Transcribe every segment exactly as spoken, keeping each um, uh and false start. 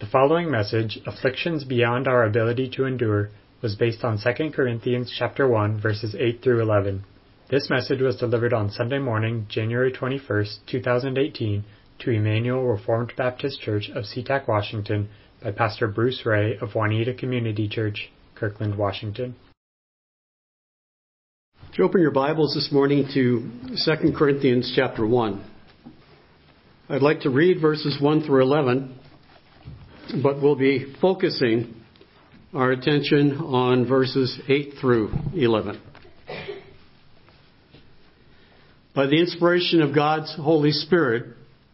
The following message, Afflictions Beyond Our Ability to Endure, was based on Second Corinthians chapter one, verses eight through eleven. This message was delivered on Sunday morning, January twenty-first, two thousand eighteen, to Emmanuel Reformed Baptist Church of SeaTac, Washington, by Pastor Bruce Ray of Juanita Community Church, Kirkland, Washington. Would you open your Bibles this morning to Second Corinthians chapter one? I'd like to read verses one through eleven, but we'll be focusing our attention on verses eight through eleven. By the inspiration of God's Holy Spirit,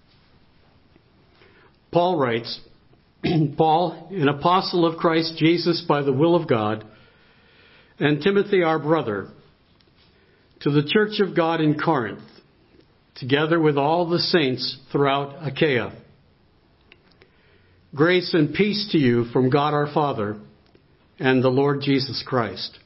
Paul writes, Paul, an apostle of Christ Jesus by the will of God, and Timothy our brother, to the church of God in Corinth, together with all the saints throughout Achaia. Grace and peace to you from God our Father and the Lord Jesus Christ.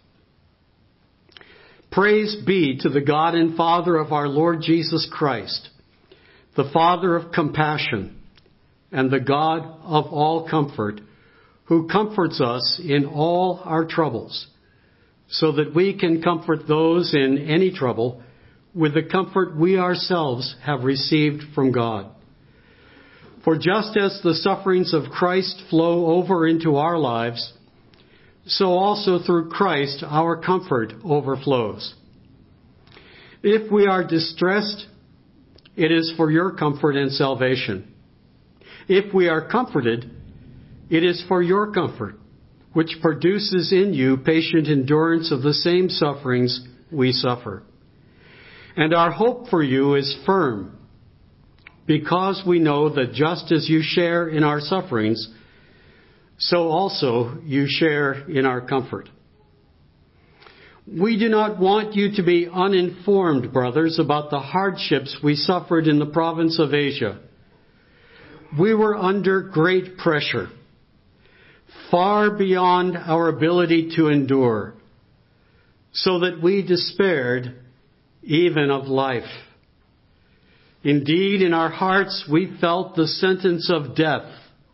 Praise be to the God and Father of our Lord Jesus Christ, the Father of compassion and the God of all comfort, who comforts us in all our troubles, so that we can comfort those in any trouble with the comfort we ourselves have received from God. For just as the sufferings of Christ flow over into our lives, so also through Christ our comfort overflows. If we are distressed, it is for your comfort and salvation. If we are comforted, it is for your comfort, which produces in you patient endurance of the same sufferings we suffer. And our hope for you is firm, because we know that just as you share in our sufferings, so also you share in our comfort. We do not want you to be uninformed, brothers, about the hardships we suffered in the province of Asia. We were under great pressure, far beyond our ability to endure, so that we despaired even of life. Indeed, in our hearts we felt the sentence of death.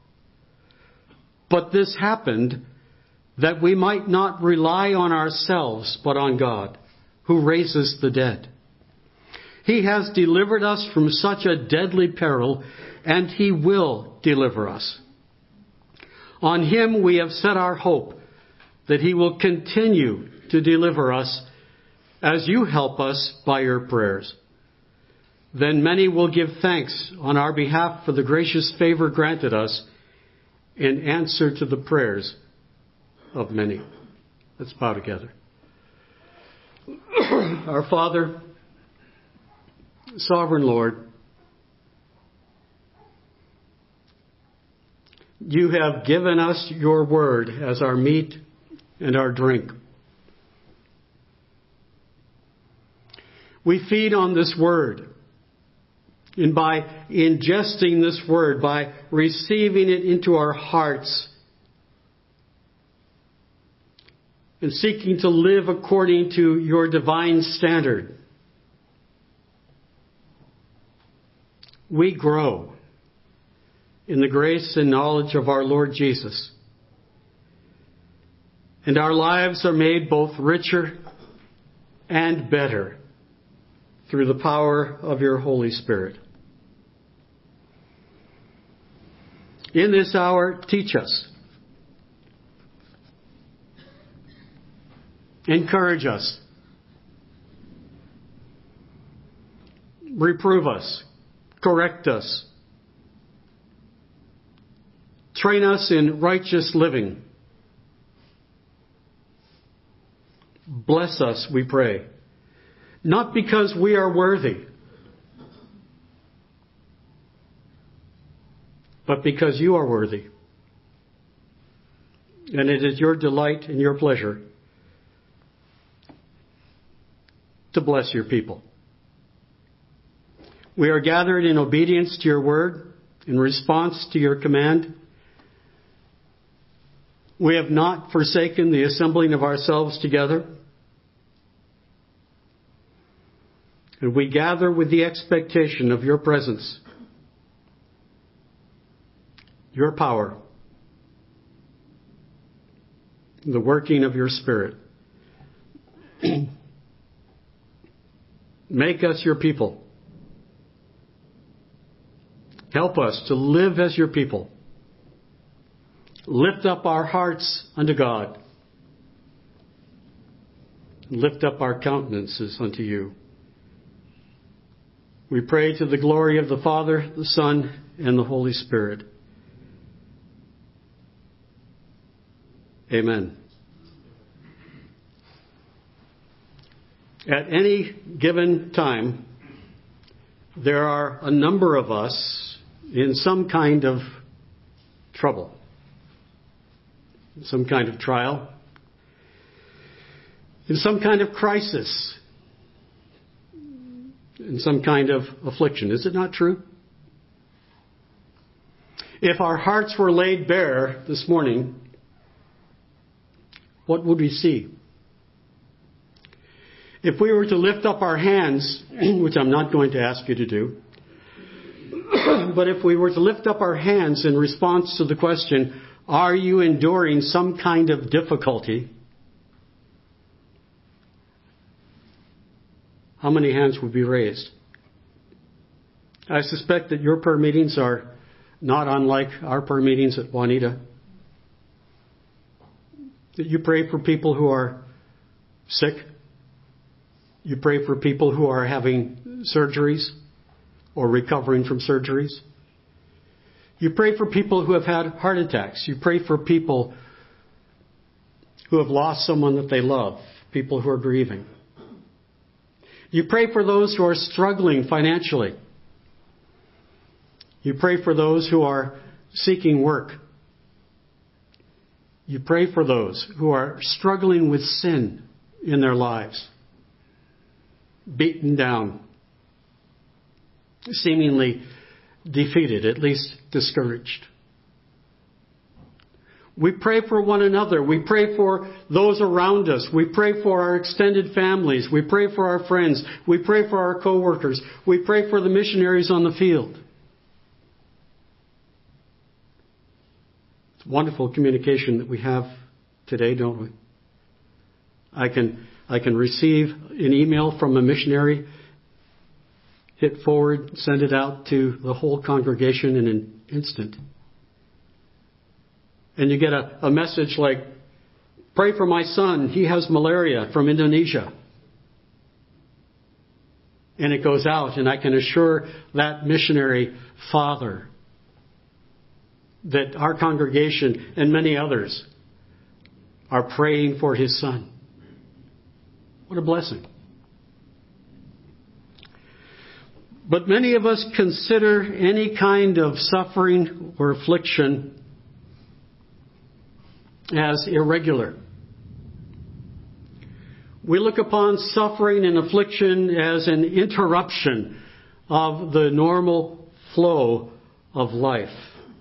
But this happened that we might not rely on ourselves, but on God, who raises the dead. He has delivered us from such a deadly peril, and He will deliver us. On Him we have set our hope that He will continue to deliver us as you help us by your prayers. Then many will give thanks on our behalf for the gracious favor granted us in answer to the prayers of many. Let's bow together. Our Father, Sovereign Lord, you have given us your word as our meat and our drink. We feed on this word. And by ingesting this word, by receiving it into our hearts, and seeking to live according to your divine standard, we grow in the grace and knowledge of our Lord Jesus. And our lives are made both richer and better through the power of your Holy Spirit. In this hour, teach us. Encourage us. Reprove us. Correct us. Train us in righteous living. Bless us, we pray. Not because we are worthy, but because you are worthy. And it is your delight and your pleasure to bless your people. We are gathered in obedience to your word, in response to your command. We have not forsaken the assembling of ourselves together. And we gather with the expectation of your presence, your power, the working of your Spirit. Make us your people. Help us to live as your people. Lift up our hearts unto God. Lift up our countenances unto you. We pray to the glory of the Father, the Son, and the Holy Spirit. Amen. At any given time, there are a number of us in some kind of trouble, some kind of trial, in some kind of crisis, in some kind of affliction. Is it not true? If our hearts were laid bare this morning, what would we see? If we were to lift up our hands, which I'm not going to ask you to do, but if we were to lift up our hands in response to the question, are you enduring some kind of difficulty? How many hands would be raised? I suspect that your prayer meetings are not unlike our prayer meetings at Juanita. That you pray for people who are sick. You pray for people who are having surgeries or recovering from surgeries. You pray for people who have had heart attacks. You pray for people who have lost someone that they love, people who are grieving. You pray for those who are struggling financially. You pray for those who are seeking work. You pray for those who are struggling with sin in their lives, beaten down, seemingly defeated, at least discouraged. We pray for one another. We pray for those around us. We pray for our extended families. We pray for our friends. We pray for our co-workers. We pray for the missionaries on the field. It's wonderful communication that we have today, don't we? I can, I can receive an email from a missionary, hit forward, send it out to the whole congregation in an instant. And you get a, a message like, pray for my son, he has malaria from Indonesia. And it goes out, and I can assure that missionary father that our congregation and many others are praying for his son. What a blessing. But many of us consider any kind of suffering or affliction as irregular. We look upon suffering and affliction as an interruption of the normal flow of life.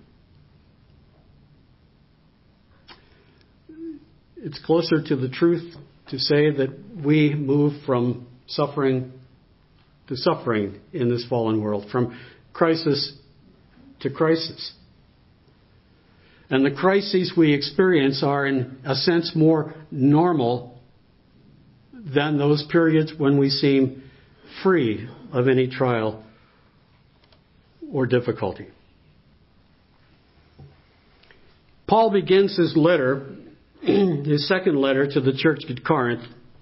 It's closer to the truth to say that we move from suffering to suffering in this fallen world, from crisis to crisis. And the crises we experience are, in a sense, more normal than those periods when we seem free of any trial or difficulty. Paul begins his letter, his second letter to the church at Corinth,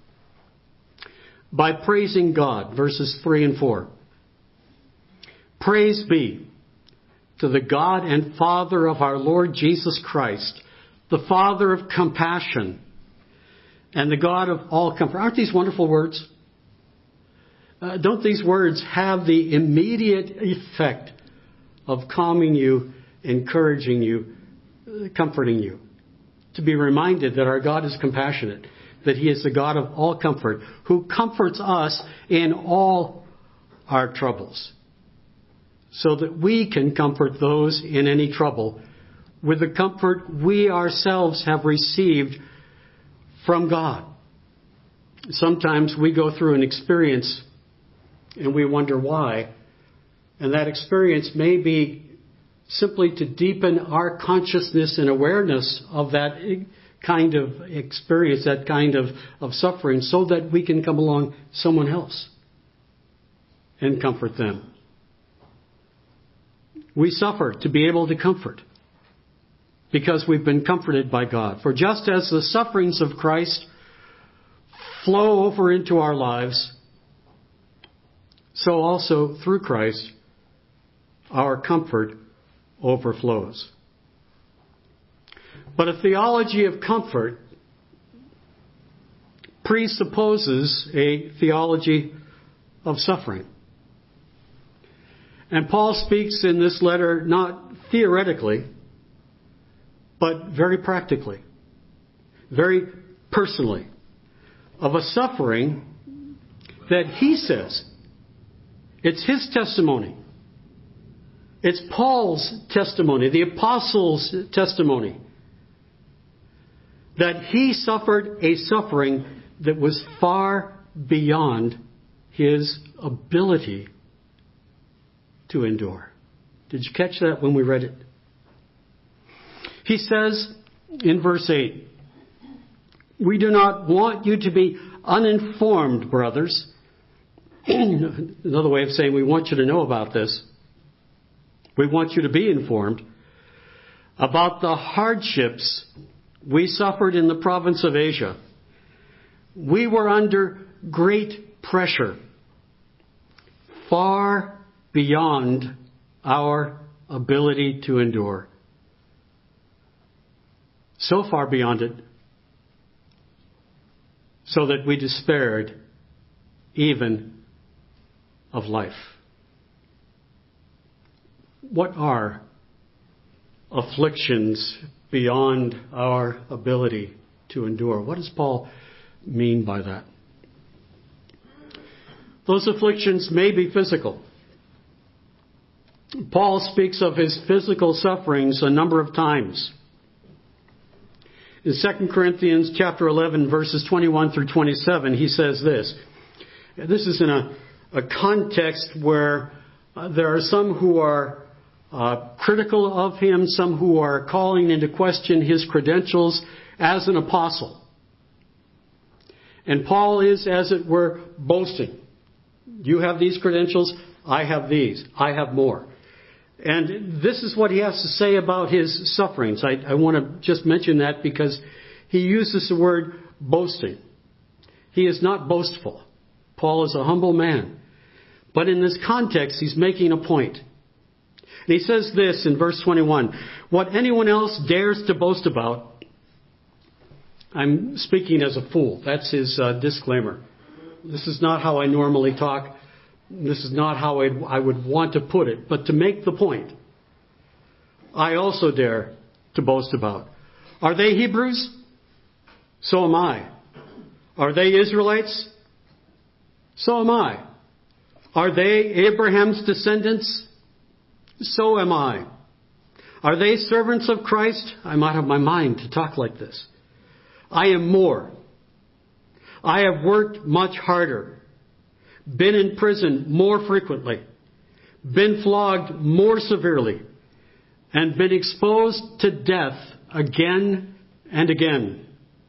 by praising God, verses three and four. Praise be to the God and Father of our Lord Jesus Christ, the Father of compassion and the God of all comfort. Aren't these wonderful words? Uh, don't these words have the immediate effect of calming you, encouraging you, uh, comforting you? To be reminded that our God is compassionate, that He is the God of all comfort, who comforts us in all our troubles, so that we can comfort those in any trouble with the comfort we ourselves have received from God. Sometimes we go through an experience and we wonder why, and that experience may be simply to deepen our consciousness and awareness of that kind of experience, that kind of, of suffering, so that we can come along someone else and comfort them. We suffer to be able to comfort, because we've been comforted by God. For just as the sufferings of Christ flow over into our lives, so also through Christ, our comfort overflows. But a theology of comfort presupposes a theology of suffering. And Paul speaks in this letter not theoretically, but very practically, very personally, of a suffering that he says, it's his testimony. It's Paul's testimony, the apostles' testimony, that he suffered a suffering that was far beyond his ability to endure. Did you catch that when we read it? He says in verse eight, we do not want you to be uninformed, brothers. Another way of saying we want you to know about this. We want you to be informed about the hardships we suffered in the province of Asia. We were under great pressure, far beyond our ability to endure. So far beyond it, so that we despaired even of life. What are afflictions beyond our ability to endure? What does Paul mean by that? Those afflictions may be physical. Paul speaks of his physical sufferings a number of times. In Second Corinthians chapter eleven, verses twenty-one through twenty-seven, he says this. This is in a, a context where uh, there are some who are uh, critical of him, some who are calling into question his credentials as an apostle. And Paul is, as it were, boasting. You have these credentials, I have these, I have more. And this is what he has to say about his sufferings. I, I want to just mention that because he uses the word boasting. He is not boastful. Paul is a humble man. But in this context, he's making a point. And he says this in verse twenty-one. What anyone else dares to boast about, I'm speaking as a fool. That's his uh, disclaimer. This is not how I normally talk. This is not how I'd, I would want to put it. But to make the point, I also dare to boast about. Are they Hebrews? So am I. Are they Israelites? So am I. Are they Abraham's descendants? So am I. Are they servants of Christ? I'm out of my mind to talk like this. I am more. I have worked much harder. Been in prison more frequently, been flogged more severely, and been exposed to death again and again.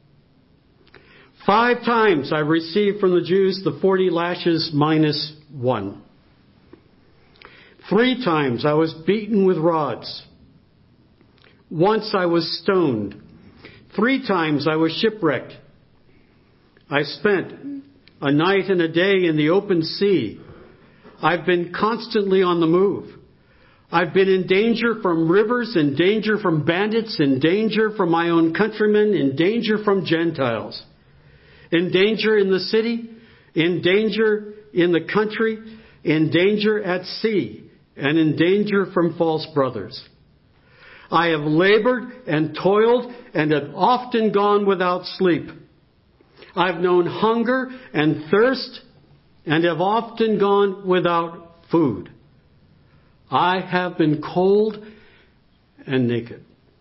Five times I received from the Jews the forty lashes minus one. Three times I was beaten with rods. Once I was stoned. Three times I was shipwrecked. I spent a night and a day in the open sea. I've been constantly on the move. I've been in danger from rivers, in danger from bandits, in danger from my own countrymen, in danger from Gentiles. In danger in the city, in danger in the country, in danger at sea, and in danger from false brothers. I have labored and toiled and have often gone without sleep. I've known hunger and thirst and have often gone without food. I have been cold and naked.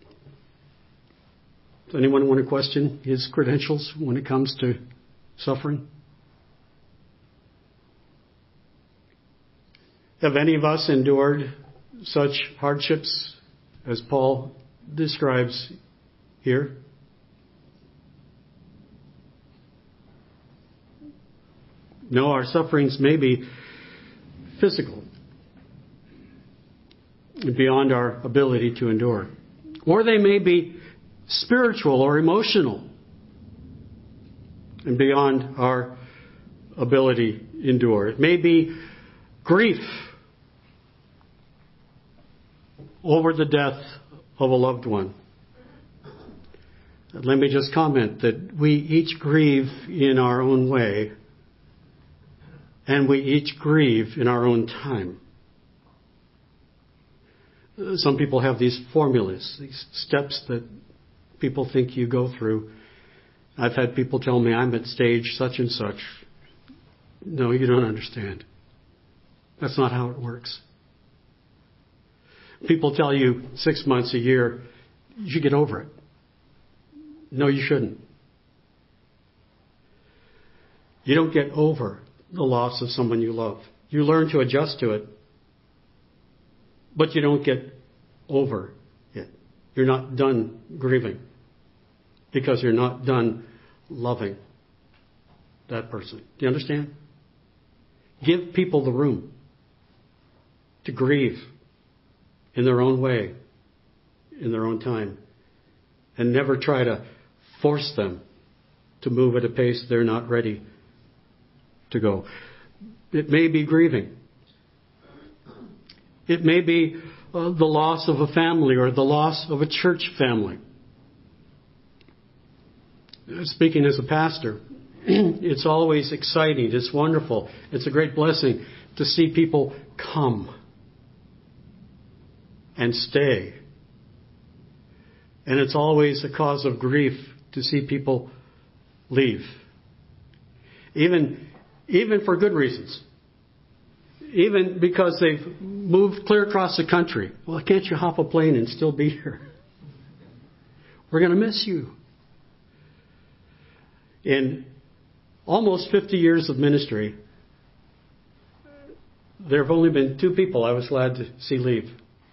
Does anyone want to question his credentials when it comes to suffering? Have any of us endured such hardships as Paul describes here? No, our sufferings may be physical, beyond our ability to endure. Or they may be spiritual or emotional, and beyond our ability to endure. It may be grief over the death of a loved one. Let me just comment that we each grieve in our own way, and we each grieve in our own time. Some people have these formulas, these steps that people think you go through. I've had people tell me I'm at stage such and such. No, you don't understand. That's not how it works. People tell you six months, a year, you should get over it. No, you shouldn't. You don't get over the loss of someone you love. You learn to adjust to it, but you don't get over it. You're not done grieving because you're not done loving that person. Do you understand? Give people the room to grieve in their own way, in their own time, and never try to force them to move at a pace they're not ready to go. It may be grieving. It may be uh, the loss of a family or the loss of a church family. Speaking as a pastor, it's always exciting. It's wonderful. It's a great blessing to see people come and stay. And it's always a cause of grief to see people leave. Even, even for good reasons. Even because they've moved clear across the country. Well, can't you hop a plane and still be here? We're going to miss you. In almost fifty years of ministry, there have only been two people I was glad to see leave.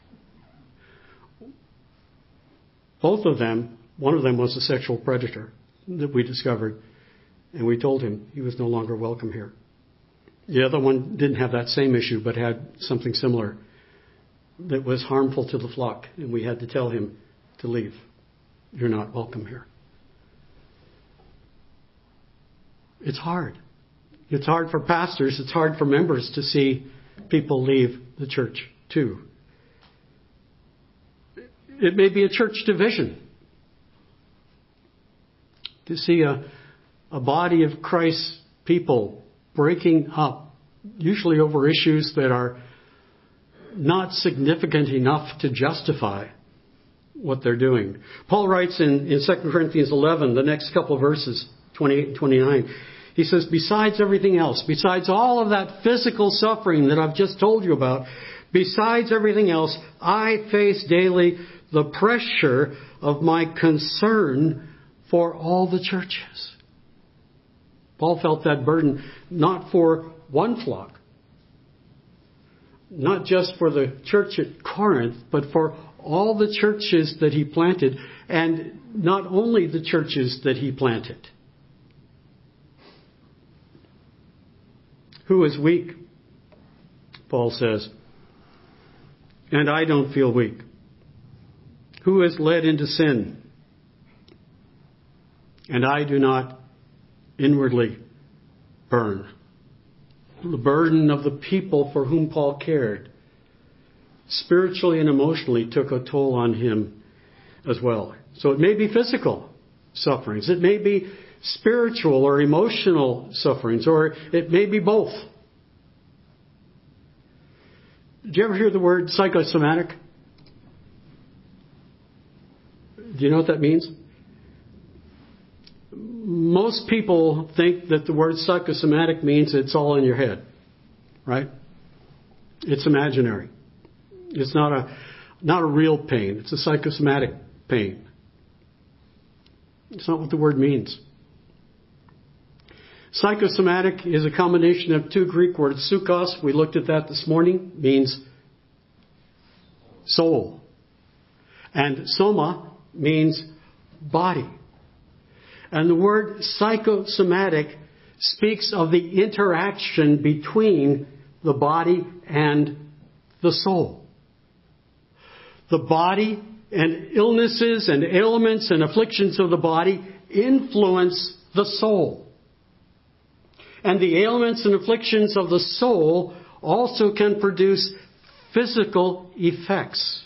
Both of them, one of them was a sexual predator that we discovered, and we told him he was no longer welcome here. The other one didn't have that same issue, but had something similar that was harmful to the flock, and we had to tell him to leave. You're not welcome here. It's hard. It's hard for pastors, it's hard for members to see people leave the church too. It may be a church division. To see a, a body of Christ's people breaking up, usually over issues that are not significant enough to justify what they're doing. Paul writes in, in Second Corinthians eleven, the next couple of verses, twenty-eight and twenty-nine, he says, besides everything else, besides all of that physical suffering that I've just told you about, besides everything else, I face daily the pressure of my concern for all the churches. Paul felt that burden not for one flock, not just for the church at Corinth, but for all the churches that he planted, and not only the churches that he planted. Who is weak? Paul says. And I don't feel weak. Who is led into sin? And I do not inwardly burn. The burden of the people for whom Paul cared, spiritually and emotionally, took a toll on him as well. So it may be physical sufferings. It may be spiritual or emotional sufferings, or it may be both. Did you ever hear the word psychosomatic? Do you know what that means? Most people think that the word psychosomatic means it's all in your head, right? It's imaginary. It's not a not a real pain. It's a psychosomatic pain. It's not what the word means. Psychosomatic is a combination of two Greek words. Psychos, we looked at that this morning, means soul. And soma means body. And the word psychosomatic speaks of the interaction between the body and the soul. The body and illnesses and ailments and afflictions of the body influence the soul. And the ailments and afflictions of the soul also can produce physical effects.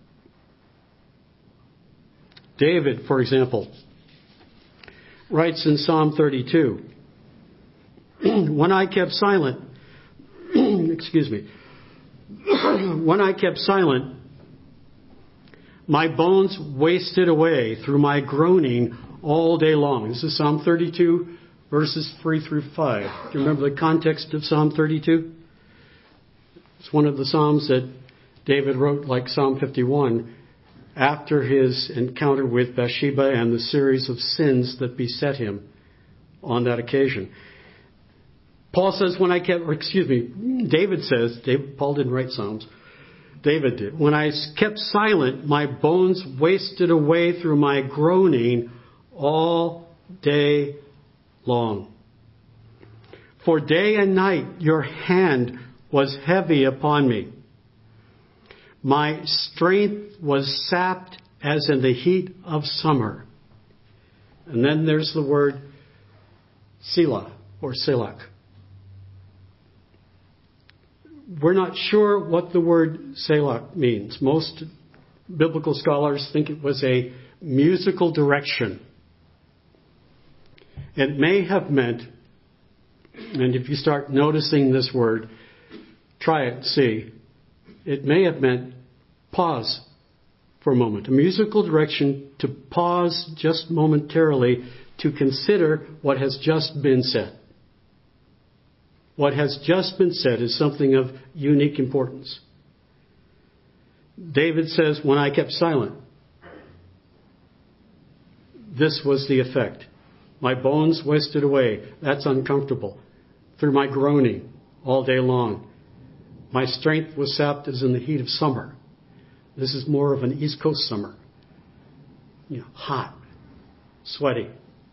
David, for example, writes in Psalm thirty-two, when I kept silent, excuse me, when I kept silent, my bones wasted away through my groaning all day long. This is Psalm thirty-two, verses three through five. Do you remember the context of Psalm thirty-two? It's one of the Psalms that David wrote, like Psalm fifty-one, after his encounter with Bathsheba and the series of sins that beset him on that occasion. Paul says, when I kept, or excuse me, David says, David, Paul didn't write Psalms, David did. When I kept silent, my bones wasted away through my groaning all day long. For day and night your hand was heavy upon me. My strength was sapped as in the heat of summer. And then there's the word Selah or Selach. We're not sure what the word Selah means. Most biblical scholars think it was a musical direction. It may have meant, and if you start noticing this word, try it, see. It may have meant pause for a moment. A musical direction to pause just momentarily to consider what has just been said. What has just been said is something of unique importance. David says, when I kept silent, this was the effect. My bones wasted away. That's uncomfortable. Through my groaning all day long. My strength was sapped as in the heat of summer. This is more of an East Coast summer. You know, hot, sweaty.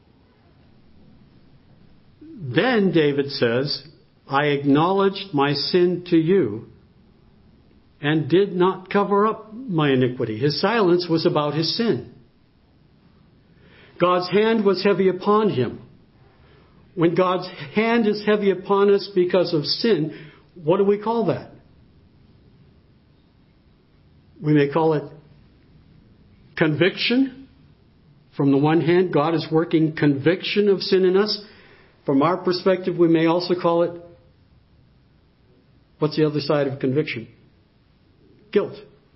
Then David says, I acknowledged my sin to you and did not cover up my iniquity. His silence was about his sin. God's hand was heavy upon him. When God's hand is heavy upon us because of sin, what do we call that? We may call it conviction. From the one hand, God is working conviction of sin in us. From our perspective, we may also call it, what's the other side of conviction? Guilt.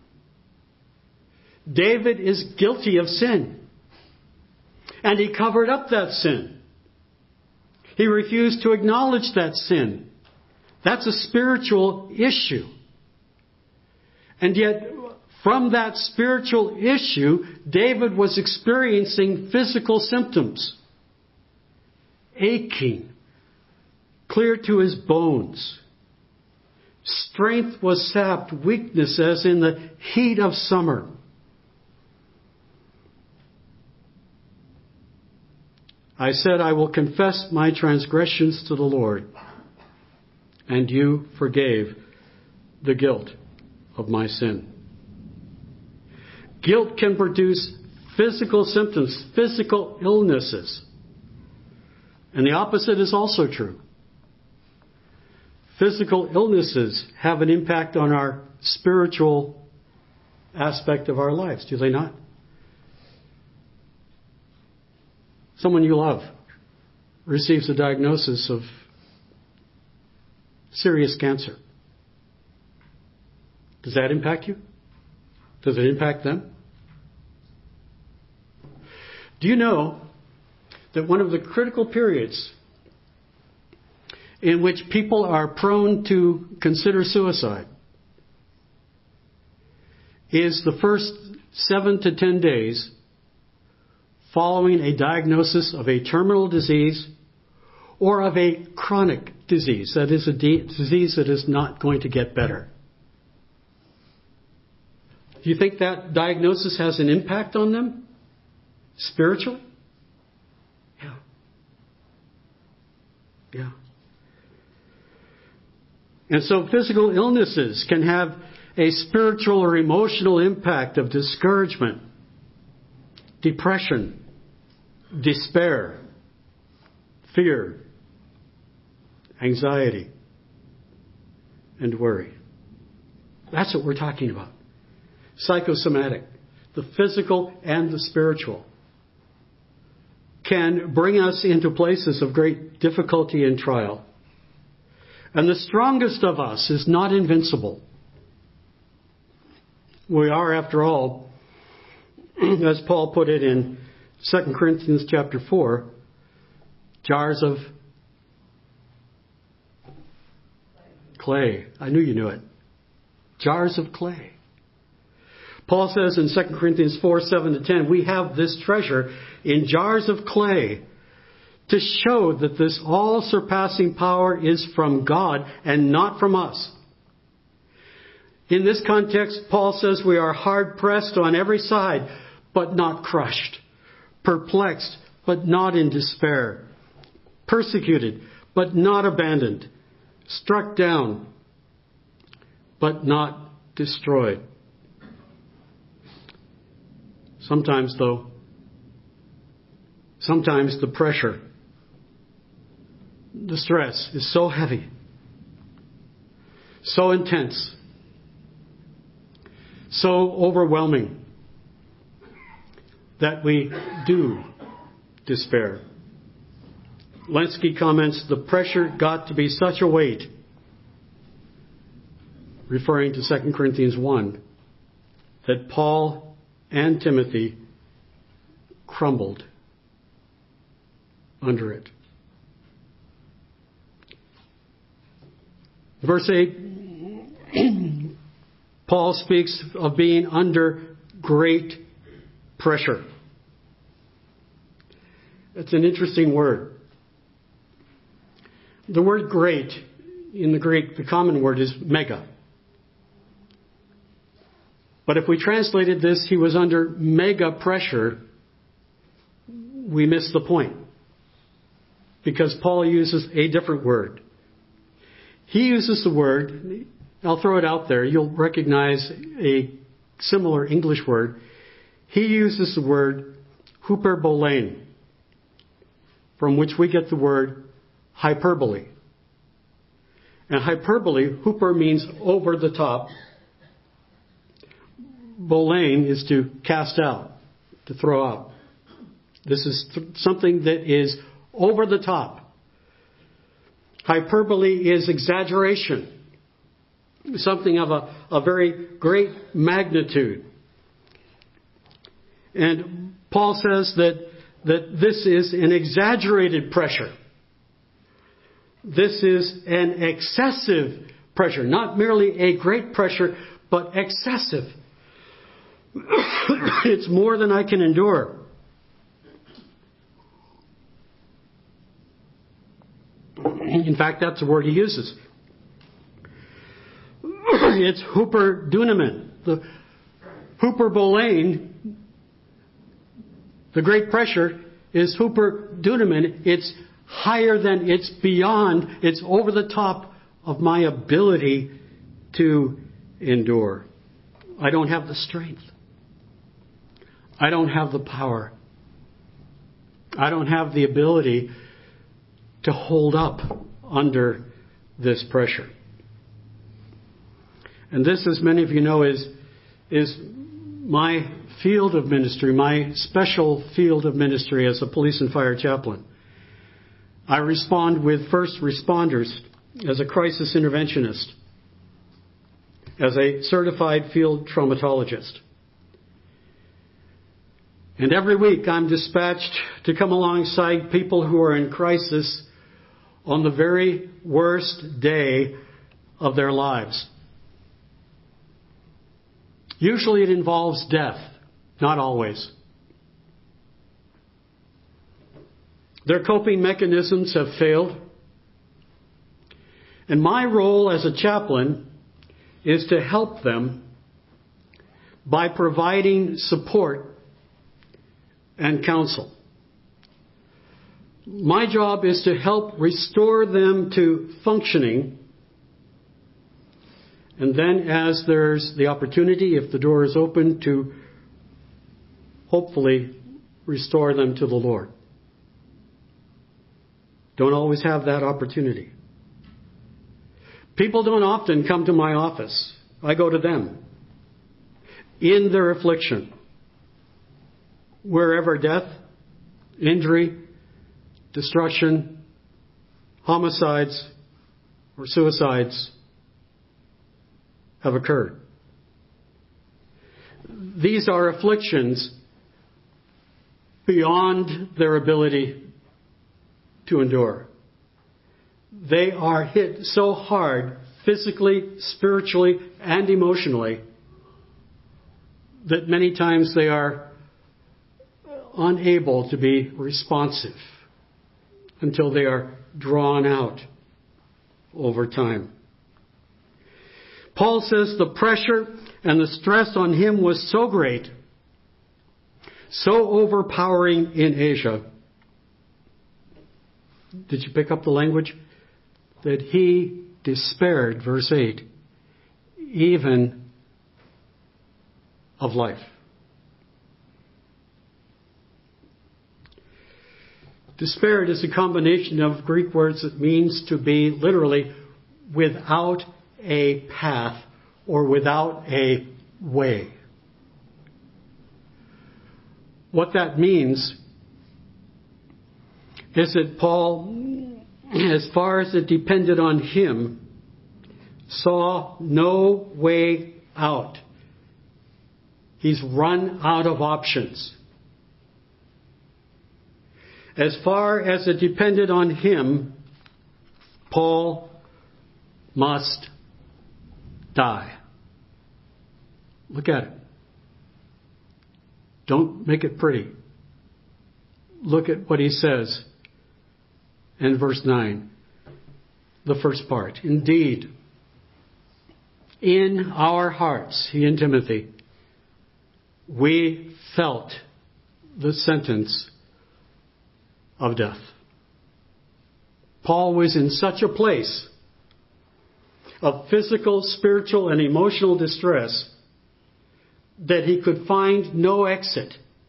David is guilty of sin. And he covered up that sin. He refused to acknowledge that sin. That's a spiritual issue. And yet, from that spiritual issue, David was experiencing physical symptoms. Aching, clear to his bones. Strength was sapped, weakness as in the heat of summer. I said, I will confess my transgressions to the Lord, and you forgave the guilt of my sin. Guilt can produce physical symptoms, physical illnesses. And the opposite is also true. Physical illnesses have an impact on our spiritual aspect of our lives, do they not? Someone you love receives a diagnosis of serious cancer. Does that impact you? Does it impact them? Do you know that one of the critical periods in which people are prone to consider suicide is the first seven to ten days following a diagnosis of a terminal disease or of a chronic disease, that is a de- disease that is not going to get better? Do you think that diagnosis has an impact on them? Spiritually? Yeah. Yeah. And so physical illnesses can have a spiritual or emotional impact of discouragement, depression, despair, fear, anxiety, and worry. That's what we're talking about. Psychosomatic, the physical and the spiritual, can bring us into places of great difficulty and trial. And the strongest of us is not invincible. We are, after all, as Paul put it in Second Corinthians chapter four, jars of clay. I knew you knew it. Jars of clay. Paul says in Second Corinthians four, seven to ten, we have this treasure in jars of clay to show that this all-surpassing power is from God and not from us. In this context, Paul says we are hard-pressed on every side, but not crushed. Perplexed, but not in despair. Persecuted, but not abandoned. Struck down, but not destroyed. Sometimes, though, sometimes the pressure, the stress is so heavy, so intense, so overwhelming that we do despair. Lenski comments, the pressure got to be such a weight, referring to Second Corinthians one, that Paul and Timothy crumbled under it. Verse eight, Paul speaks of being under great pressure. It's an interesting word. The word great in the Greek, the common word is mega. But if we translated this, he was under mega pressure, we miss the point. Because Paul uses a different word. He uses the word, I'll throw it out there, you'll recognize a similar English word. He uses the word hyperbolein, from which we get the word hyperbole. And hyperbole, hyper means over the top. Bolein is to cast out, to throw out. This is th- something that is over the top. Hyperbole is exaggeration, something of a, a very great magnitude. And Paul says that, that this is an exaggerated pressure. This is an excessive pressure, not merely a great pressure, but excessive. It's more than I can endure. In fact, that's the word he uses. It's hyperdunamin. The hyperbolein, the great pressure, is hyperdunamin. It's higher than, it's beyond, it's over the top of my ability to endure. I don't have the strength. I don't have the power. I don't have the ability to hold up under this pressure. And this, as many of you know, is, is my field of ministry, my special field of ministry as a police and fire chaplain. I respond with first responders as a crisis interventionist, as a certified field traumatologist. And every week I'm dispatched to come alongside people who are in crisis on the very worst day of their lives. Usually it involves death, not always. Their coping mechanisms have failed. And my role as a chaplain is to help them by providing support and counsel. My job is to help restore them to functioning. And then as there's the opportunity, if the door is open, to hopefully restore them to the Lord. Don't always have that opportunity. People don't often come to my office. I go to them in their affliction. Wherever death, injury, destruction, homicides, or suicides have occurred. These are afflictions beyond their ability to endure. They are hit so hard, physically, spiritually, and emotionally, that many times they are unable to be responsive until they are drawn out over time. Paul says the pressure and the stress on him was so great, so overpowering in Asia. Did you pick up the language? That he despaired, verse eight, even of life. Despaired is a combination of Greek words that means to be literally without a path or without a way. What that means is that Paul, as far as it depended on him, saw no way out. He's run out of options. As far as it depended on him, Paul must die. Look at it. Don't make it pretty. Look at what he says in verse nine, the first part. Indeed, in our hearts, he and Timothy, we felt the sentence of death. Paul was in such a place of physical, spiritual, and emotional distress that he could find no exit,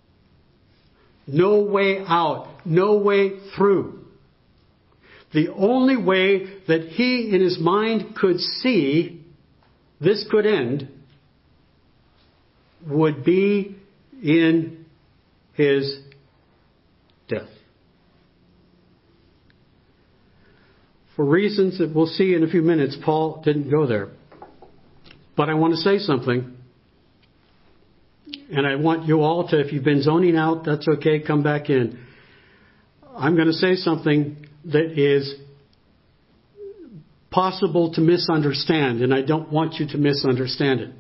no way out, no way through. The only way that he in his mind could see this could end would be in his death. For reasons that we'll see in a few minutes, Paul didn't go there. But I want to say something. And I want you all to, if you've been zoning out, that's okay, come back in. I'm going to say something that is possible to misunderstand, and I don't want you to misunderstand it.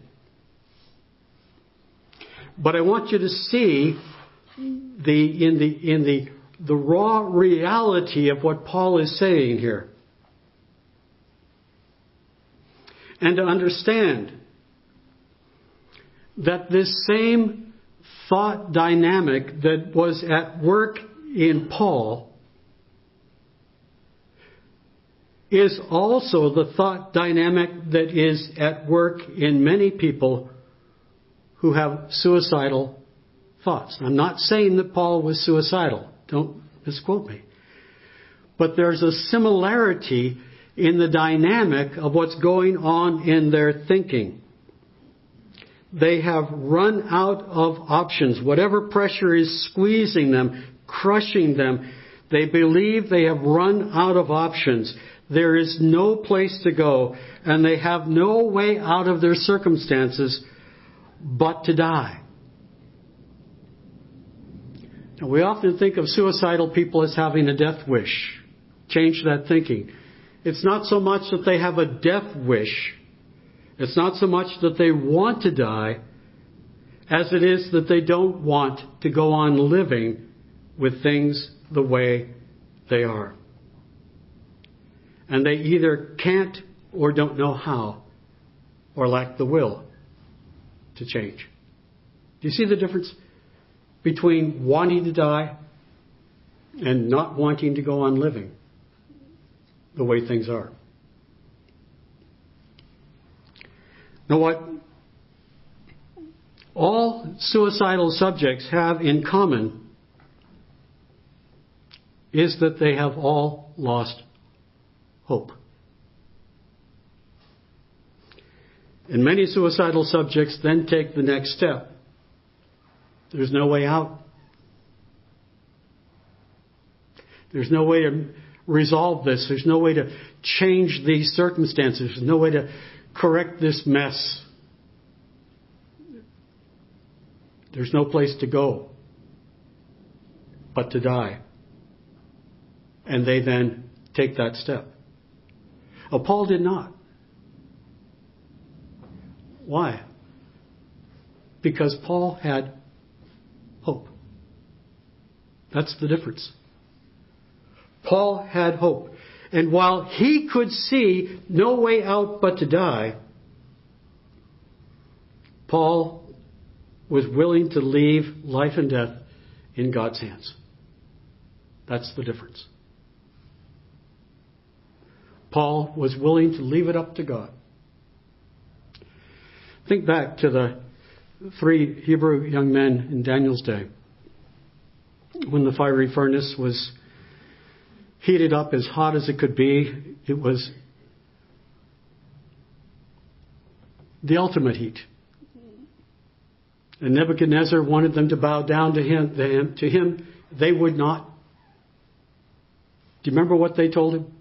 But I want you to see the in the in the the raw reality of what Paul is saying here. And to understand that this same thought dynamic that was at work in Paul is also the thought dynamic that is at work in many people who have suicidal thoughts. I'm not saying that Paul was suicidal. Don't misquote me. But there's a similarity in the dynamic of what's going on in their thinking. They have run out of options. Whatever pressure is squeezing them, crushing them, they believe they have run out of options. There is no place to go, and they have no way out of their circumstances but to die. Now, we often think of suicidal people as having a death wish. Change that thinking. It's not so much that they have a death wish. It's not so much that they want to die as it is that they don't want to go on living with things the way they are. And they either can't or don't know how or lack the will to change. Do you see the difference between wanting to die and not wanting to go on living the way things are. Now what all suicidal subjects have in common is that they have all lost hope. And many suicidal subjects then take the next step. There's no way out. There's no way to resolve this. There's no way to change these circumstances. There's no way to correct this mess. There's no place to go but to die. And they then take that step. Oh, Paul did not. Why? Because Paul had hope. That's the difference. Paul had hope. And while he could see no way out but to die, Paul was willing to leave life and death in God's hands. That's the difference. Paul was willing to leave it up to God. Think back to the three Hebrew young men in Daniel's day, when the fiery furnace was heated up as hot as it could be. It was the ultimate heat. And Nebuchadnezzar wanted them to bow down to him. To him, they would not. Do you remember what they told him?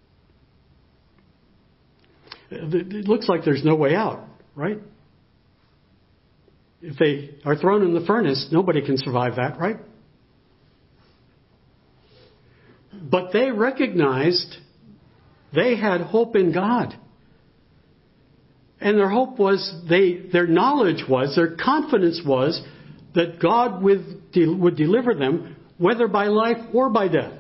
It looks like there's no way out, right? If they are thrown in the furnace, nobody can survive that, right? But they recognized they had hope in God. And their hope was, they, their knowledge was, their confidence was that God would, would deliver them, whether by life or by death.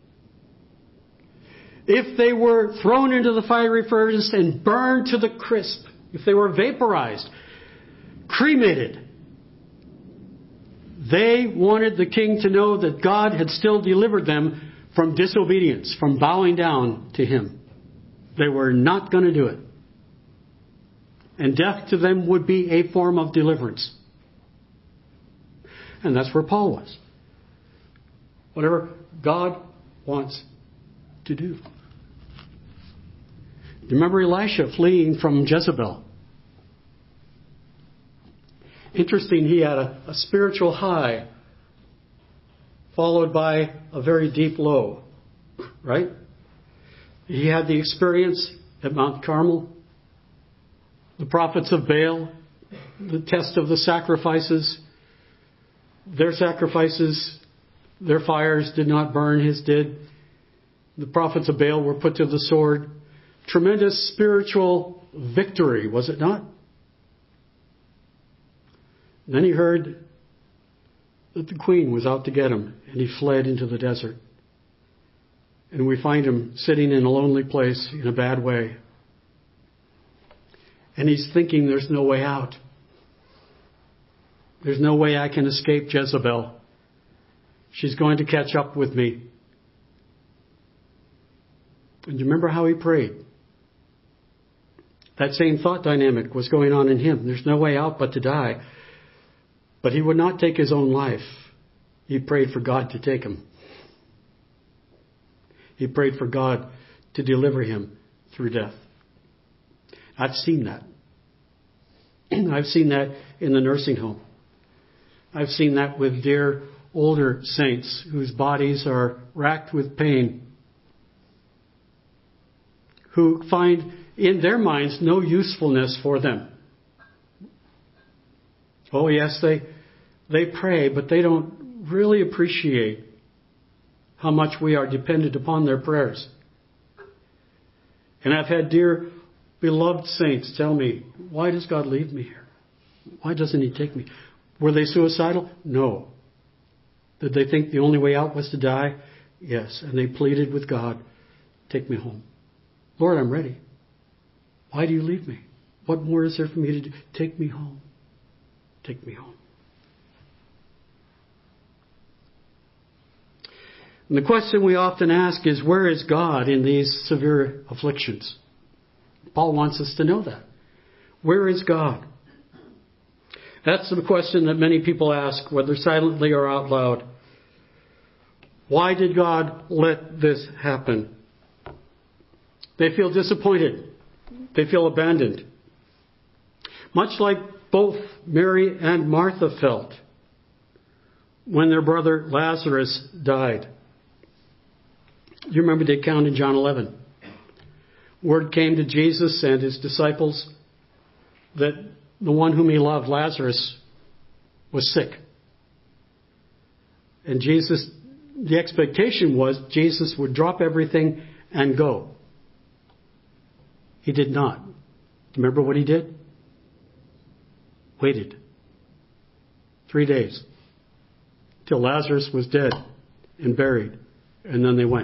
If they were thrown into the fiery furnace and burned to the crisp, if they were vaporized, cremated, they wanted the king to know that God had still delivered them from disobedience, from bowing down to him. They were not going to do it. And death to them would be a form of deliverance. And that's where Paul was. Whatever God wants to do. Remember Elisha fleeing from Jezebel? Interesting, he had a, a spiritual high followed by a very deep low, right? He had the experience at Mount Carmel, the prophets of Baal, the test of the sacrifices. Their sacrifices, their fires did not burn, his did. The prophets of Baal were put to the sword. Tremendous spiritual victory, was it not? Then he heard that the queen was out to get him, and he fled into the desert. And we find him sitting in a lonely place in a bad way. And he's thinking there's no way out. There's no way I can escape Jezebel. She's going to catch up with me. And you remember how he prayed? That same thought dynamic was going on in him. There's no way out but to die. But he would not take his own life. He prayed for God to take him. He prayed for God to deliver him through death. I've seen that. I've seen that in the nursing home. I've seen that with dear older saints whose bodies are racked with pain, who find in their minds no usefulness for them. Oh yes, they they pray, but they don't really appreciate how much we are dependent upon their prayers. And I've had dear beloved saints tell me, why does God leave me here? Why doesn't he take me? Were they suicidal? No. Did they think the only way out was to die? Yes. And they pleaded with God, take me home. Lord, I'm ready. Why do you leave me? What more is there for me to do? Take me home. Take me home. And the question we often ask is, where is God in these severe afflictions? Paul wants us to know that. Where is God? That's the question that many people ask, whether silently or out loud. Why did God let this happen? They feel disappointed. They feel abandoned. Much like both Mary and Martha felt when their brother Lazarus died. You remember the account in John eleven. Word came to Jesus and his disciples that the one whom he loved, Lazarus, was sick. And Jesus, the expectation was Jesus would drop everything and go. He did not. Remember what he did? Waited. Three days. Till Lazarus was dead and buried. And then they went.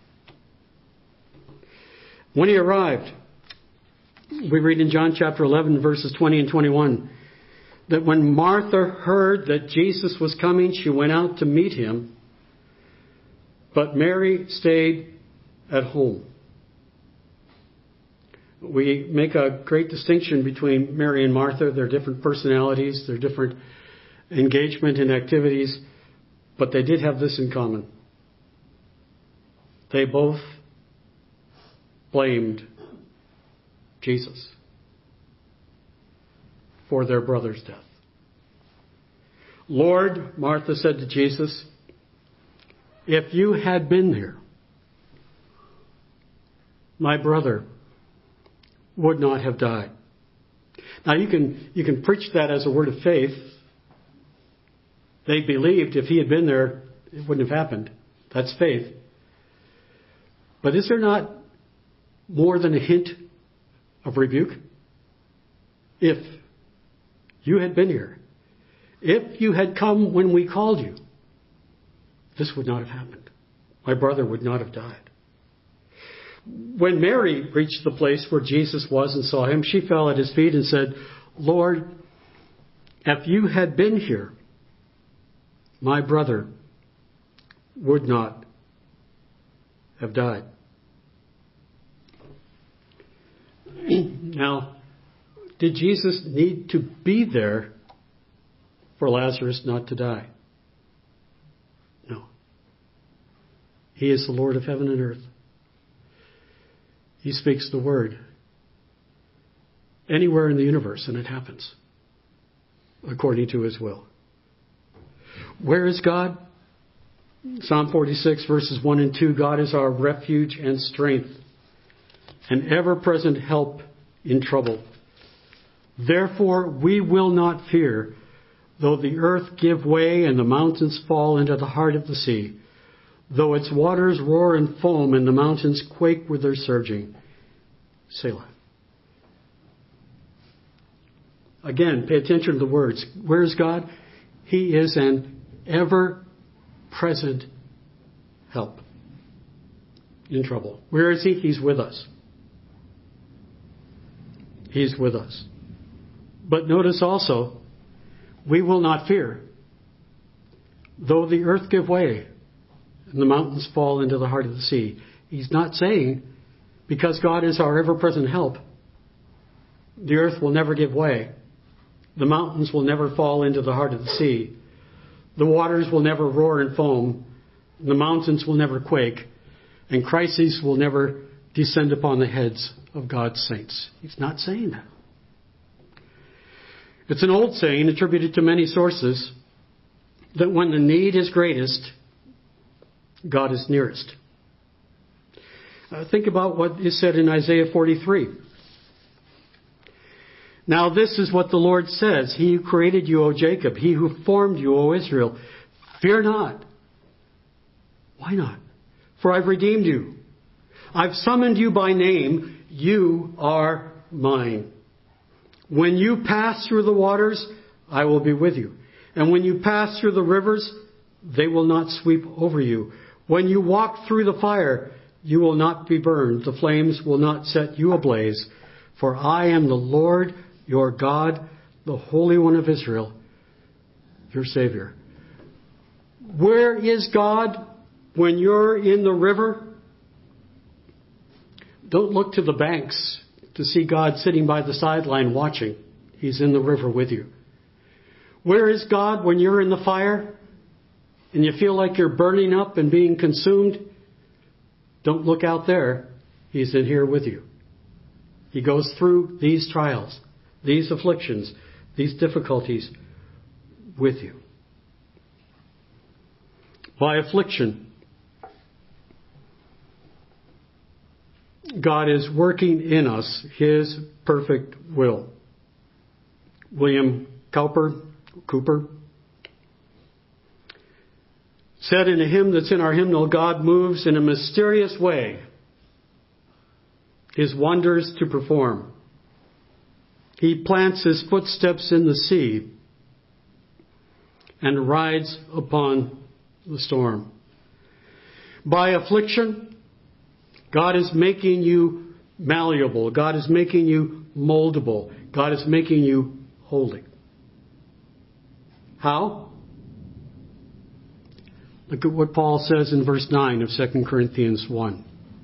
When he arrived, we read in John chapter eleven, verses twenty and twenty-one, that when Martha heard that Jesus was coming, she went out to meet him, but Mary stayed at home. We make a great distinction between Mary and Martha. They're different personalities, they're different engagement and activities, but they did have this in common. They both blamed Jesus for their brother's death. Lord, Martha said to Jesus, if you had been here, my brother would not have died. Now you can you can preach that as a word of faith. They believed if he had been there, it wouldn't have happened. That's faith. But is there not more than a hint of rebuke? If you had been here, if you had come when we called you, this would not have happened. My brother would not have died. When Mary reached the place where Jesus was and saw him, she fell at his feet and said, Lord, if you had been here, my brother would not have died. Now, did Jesus need to be there for Lazarus not to die? No. He is the Lord of heaven and earth. He speaks the word anywhere in the universe, and it happens according to his will. Where is God? Psalm forty-six, verses one and two, God is our refuge and strength, an ever-present help in trouble. Therefore we will not fear, though the earth give way and the mountains fall into the heart of the sea, though its waters roar and foam and the mountains quake with their surging. Selah. Again, pay attention to the words. Where is God? He is an ever-present help in trouble. Where is he? He's with us. He's with us. But notice also, we will not fear, though the earth give way and the mountains fall into the heart of the sea. He's not saying, because God is our ever-present help, the earth will never give way, the mountains will never fall into the heart of the sea, the waters will never roar and foam, the mountains will never quake, and crises will never descend upon the heads of God's saints. He's not saying that. It's an old saying attributed to many sources that when the need is greatest, God is nearest. Uh, think about what is said in Isaiah forty-three. Now this is what the Lord says, He who created you, O Jacob, He who formed you, O Israel, fear not. Why not? For I've redeemed you. I've summoned you by name. You are mine. When you pass through the waters, I will be with you. And when you pass through the rivers, they will not sweep over you. When you walk through the fire, you will not be burned. The flames will not set you ablaze. For I am the Lord, your God, the Holy One of Israel, your Savior. Where is God when you're in the river, don't look to the banks to see God sitting by the sideline watching. He's in the river with you. Where is God when you're in the fire and you feel like you're burning up and being consumed? Don't look out there. He's in here with you. He goes through these trials, these afflictions, these difficulties with you. By affliction, God is working in us His perfect will. William Cowper, Cooper said in a hymn that's in our hymnal, God moves in a mysterious way His wonders to perform. He plants His footsteps in the sea and rides upon the storm. By affliction, God is making you malleable. God is making you moldable. God is making you holy. How? Look at what Paul says in verse nine of Second Corinthians one.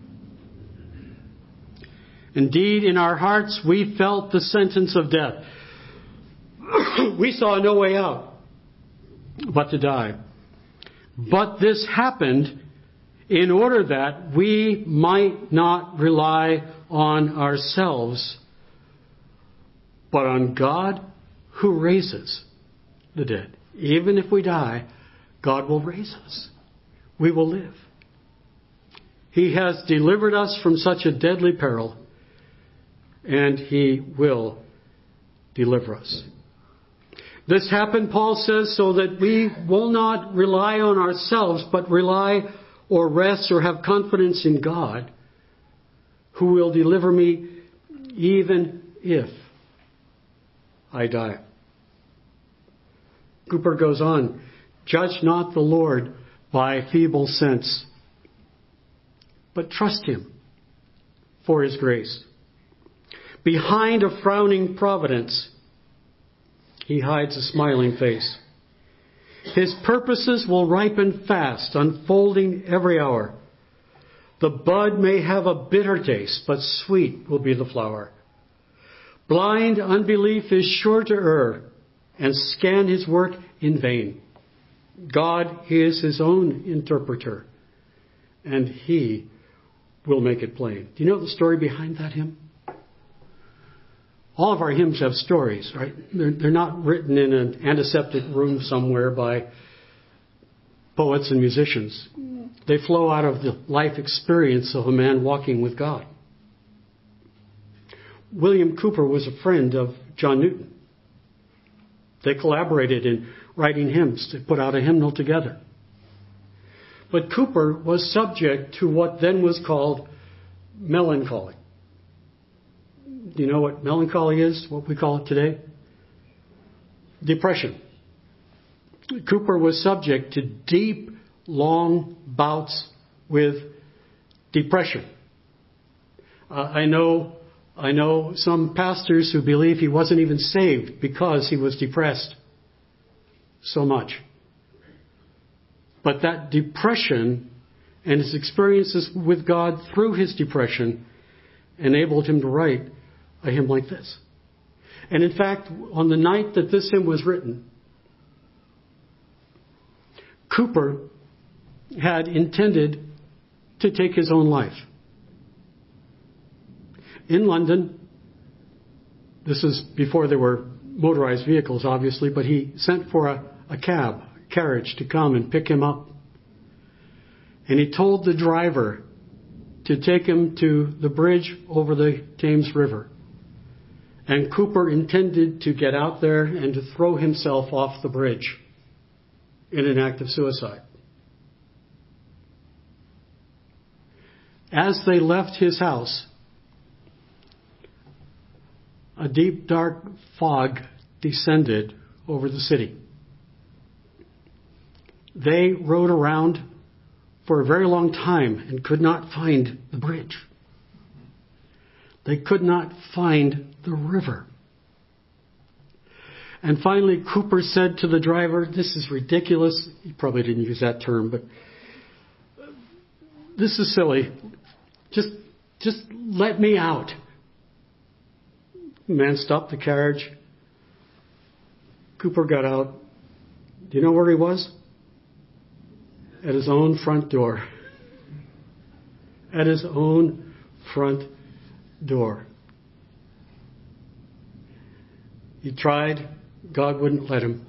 Indeed, in our hearts we felt the sentence of death. We saw no way out but to die. But this happened in order that we might not rely on ourselves, but on God who raises the dead. Even if we die, God will raise us. We will live. He has delivered us from such a deadly peril, and He will deliver us. This happened, Paul says, so that we will not rely on ourselves, but rely or rest or have confidence in God, who will deliver me even if I die. Cooper goes on, judge not the Lord by feeble sense, but trust Him for His grace. Behind a frowning providence, He hides a smiling face. His purposes will ripen fast, unfolding every hour. The bud may have a bitter taste, but sweet will be the flower. Blind unbelief is sure to err and scan His work in vain. God is His own interpreter, and He will make it plain. Do you know the story behind that hymn? All of our hymns have stories, right? They're, they're not written in an antiseptic room somewhere by poets and musicians. They flow out of the life experience of a man walking with God. William Cooper was a friend of John Newton. They collaborated in writing hymns to put out a hymnal together. But Cooper was subject to what then was called melancholy. Do you know what melancholy is, what we call it today? Depression. Cooper was subject to deep, long bouts with depression. Uh, I know, I know some pastors who believe he wasn't even saved because he was depressed so much. But that depression and his experiences with God through his depression enabled him to write a hymn like this. And in fact, on the night that this hymn was written, Cooper had intended to take his own life. In London, this is before there were motorized vehicles, obviously, but he sent for a, a cab, a carriage to come and pick him up. And he told the driver to take him to the bridge over the Thames River. And Cooper intended to get out there and to throw himself off the bridge in an act of suicide. As they left his house, a deep, dark fog descended over the city. They rode around for a very long time and could not find the bridge. They could not find the river. And finally, Cooper said to the driver, this is ridiculous. He probably didn't use that term, but this is silly. Just, just let me out. The man stopped the carriage. Cooper got out. Do you know where he was? At his own front door. At his own front door. He tried. God wouldn't let him.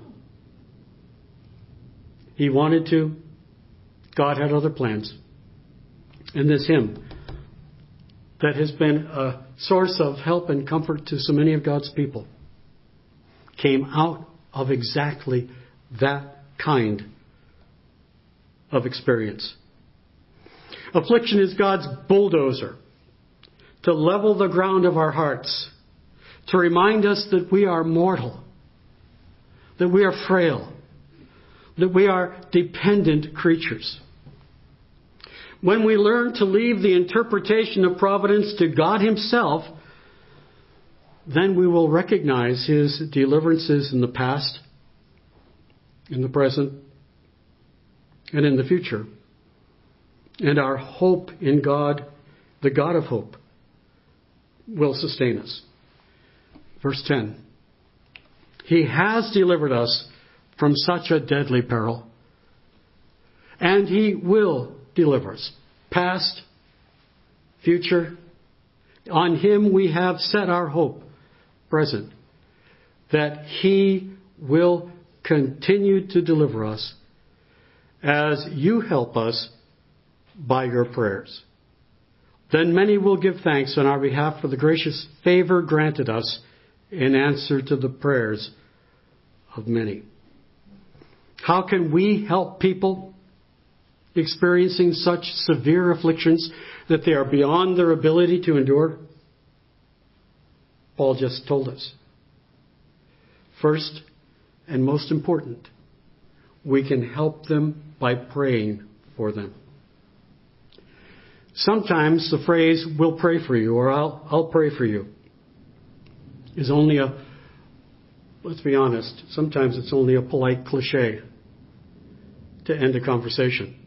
He wanted to. God had other plans. And this hymn that has been a source of help and comfort to so many of God's people came out of exactly that kind of experience. Affliction is God's bulldozer to level the ground of our hearts, to remind us that we are mortal, that we are frail, that we are dependent creatures. When we learn to leave the interpretation of providence to God Himself, then we will recognize His deliverances in the past, in the present, and in the future. And our hope in God, the God of hope, will sustain us. Verse ten. He has delivered us from such a deadly peril, and He will deliver us. Past, future. On Him we have set our hope. Present. That He will continue to deliver us as you help us by your prayers. Then many will give thanks on our behalf for the gracious favor granted us in answer to the prayers of many. How can we help people experiencing such severe afflictions that they are beyond their ability to endure? Paul just told us. First and most important, we can help them by praying for them. Sometimes the phrase, we'll pray for you, or I'll, I'll pray for you, is only a, let's be honest, sometimes it's only a polite cliche to end a conversation.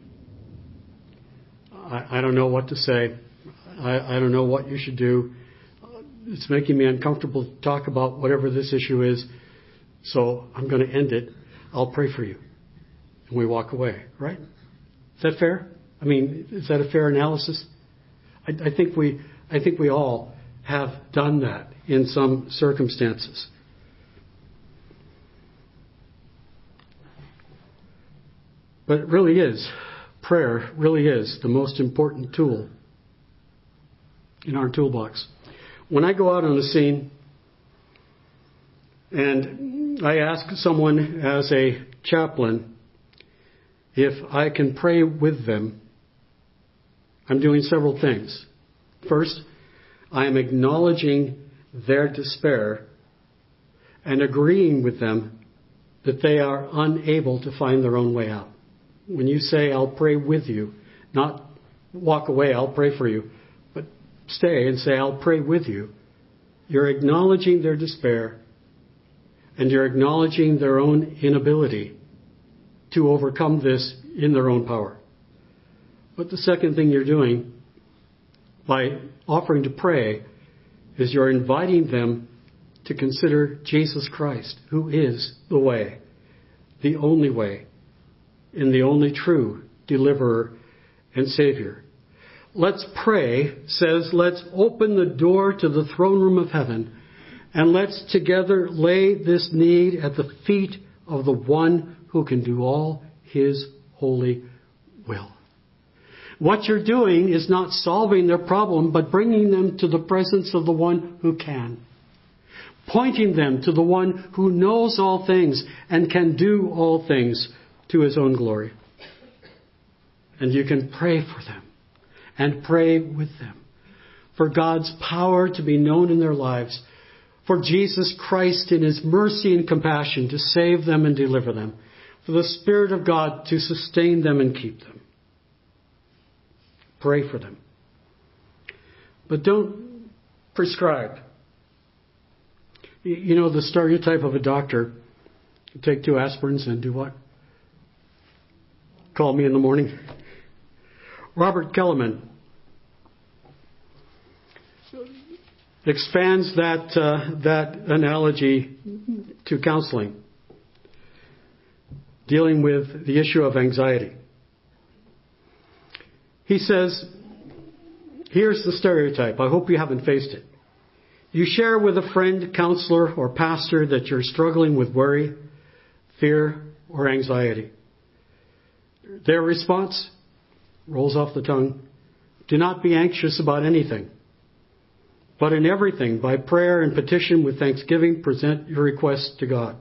I, I don't know what to say. I, I don't know what you should do. It's making me uncomfortable to talk about whatever this issue is, so I'm going to end it. I'll pray for you. And we walk away, right? Is that fair? I mean, is that a fair analysis? I, I think we, I think we all have done that in some circumstances. But it really is, prayer really is the most important tool in our toolbox. When I go out on the scene and I ask someone as a chaplain if I can pray with them, I'm doing several things. First, I am acknowledging their despair and agreeing with them that they are unable to find their own way out. When you say, I'll pray with you, not walk away, I'll pray for you, but stay and say, I'll pray with you, you're acknowledging their despair and you're acknowledging their own inability to overcome this in their own power. But the second thing you're doing by offering to pray is you're inviting them to consider Jesus Christ, who is the way, the only way, and the only true deliverer and Savior. Let's pray says, let's open the door to the throne room of heaven and let's together lay this need at the feet of the one who can do all His holy will. What you're doing is not solving their problem, but bringing them to the presence of the one who can. Pointing them to the one who knows all things and can do all things to His own glory. And you can pray for them and pray with them for God's power to be known in their lives, for Jesus Christ in His mercy and compassion to save them and deliver them, for the Spirit of God to sustain them and keep them. Pray for them. But don't prescribe. You know, the stereotype of a doctor, you take two aspirins and do what? Call me in the morning. Robert Kellerman expands that uh, that analogy to counseling, dealing with the issue of anxiety. He says, here's the stereotype. I hope you haven't faced it. You share with a friend, counselor, or pastor that you're struggling with worry, fear, or anxiety. Their response rolls off the tongue. Do not be anxious about anything, but in everything, by prayer and petition with thanksgiving, present your requests to God.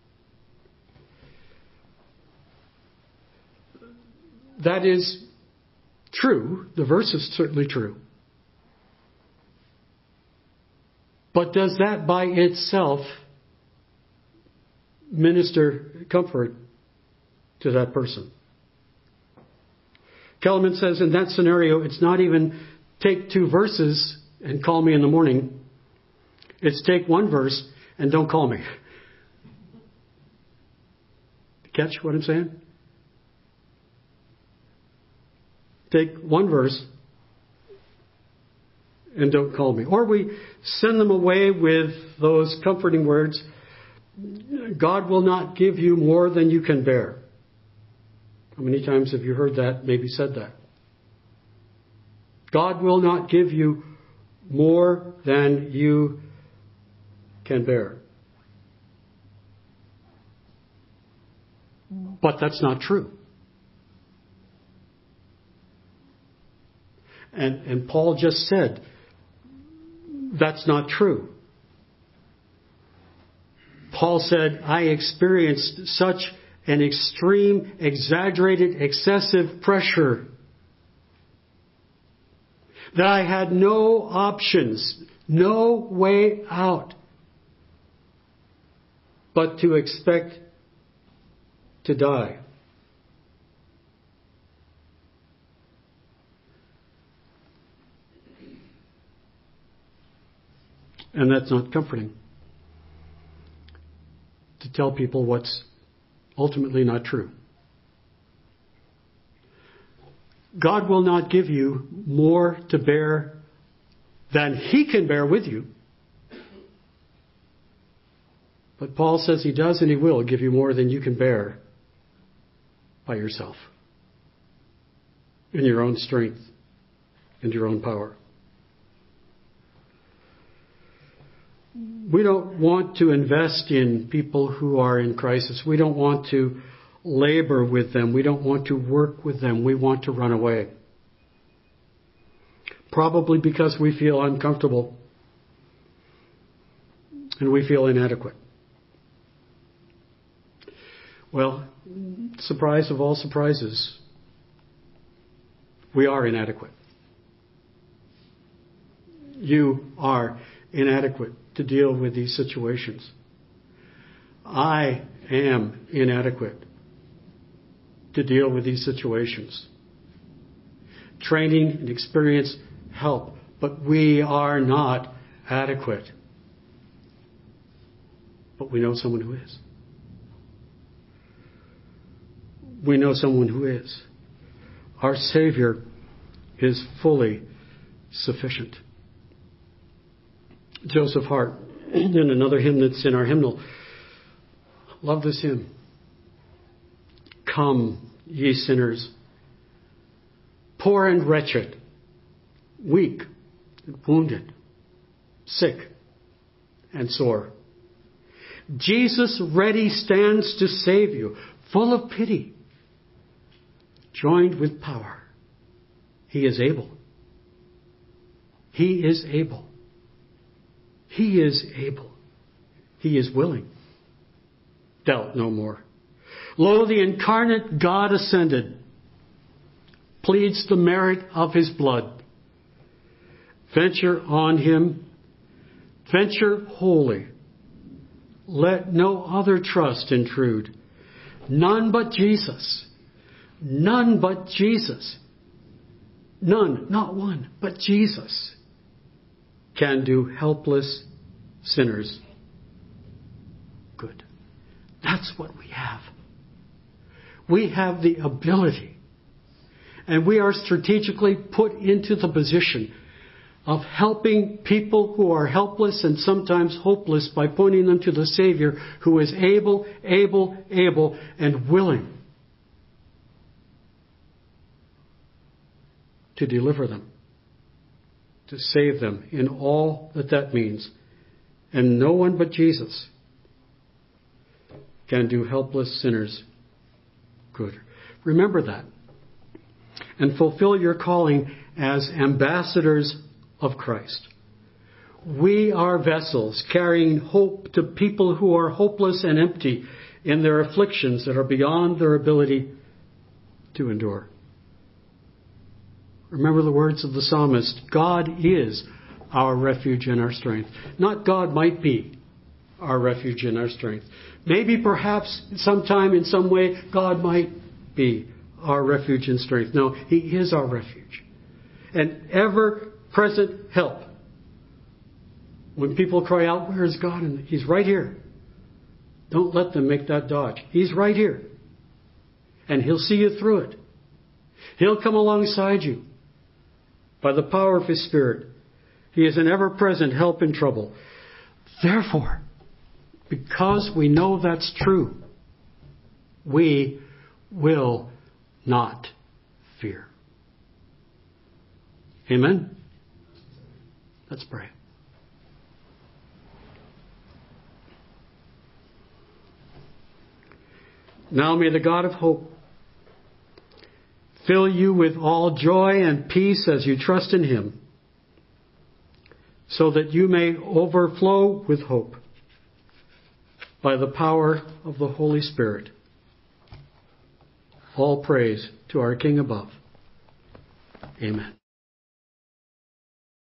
That is true. The verse is certainly true. But does that by itself minister comfort to that person? Kellerman says in that scenario, it's not even take two verses and call me in the morning. It's take one verse and don't call me. Catch what I'm saying? Take one verse and don't call me. Or we send them away with those comforting words, God will not give you more than you can bear. How many times have you heard that, maybe said that? God will not give you more than you can bear. But that's not true. And, and Paul just said, that's not true. Paul said, I experienced such an extreme, exaggerated, excessive pressure that I had no options, no way out but to expect to die. And that's not comforting. To tell people what's ultimately not true. God will not give you more to bear than He can bear with you. But Paul says He does and He will give you more than you can bear by yourself. In your own strength and your own power. We don't want to invest in people who are in crisis. We don't want to labor with them. We don't want to work with them. We want to run away. Probably because we feel uncomfortable and we feel inadequate. Well, surprise of all surprises, we are inadequate. You are inadequate to deal with these situations. I am inadequate to deal with these situations. Training and experience help, but we are not adequate. But we know someone who is. We know someone who is. Our Savior is fully sufficient. Joseph Hart, in another hymn that's in our hymnal, love this hymn. Come, ye sinners, poor and wretched, weak and wounded, sick and sore. Jesus ready stands to save you, full of pity, joined with power. He is able. He is able. He is able. He is willing. Doubt no more. Lo, the incarnate God ascended, pleads the merit of His blood. Venture on Him, venture wholly. Let no other trust intrude. None but Jesus. None but Jesus. None, not one, but Jesus can do helpless sinners good. That's what we have. We have the ability And we are strategically put into the position of helping people who are helpless and sometimes hopeless by pointing them to the Savior who is able, able, able, and willing to deliver them, to save them in all that that means. And no one but Jesus can do helpless sinners good. Remember that. And fulfill your calling as ambassadors of Christ. We are vessels carrying hope to people who are hopeless and empty in their afflictions that are beyond their ability to endure. Remember the words of the psalmist, God is our refuge and our strength. Not God might be our refuge and our strength. Maybe perhaps sometime in some way God might be our refuge and strength. No, He is our refuge. And ever-present help. When people cry out, where is God? And He's right here. Don't let them make that dodge. He's right here. And He'll see you through it. He'll come alongside you by the power of His Spirit. He is an ever-present help in trouble. Therefore, because we know that's true, we will not fear. Amen? Let's pray. Now may the God of hope fill you with all joy and peace as you trust in Him, so that you may overflow with hope by the power of the Holy Spirit. All praise to our King above. Amen.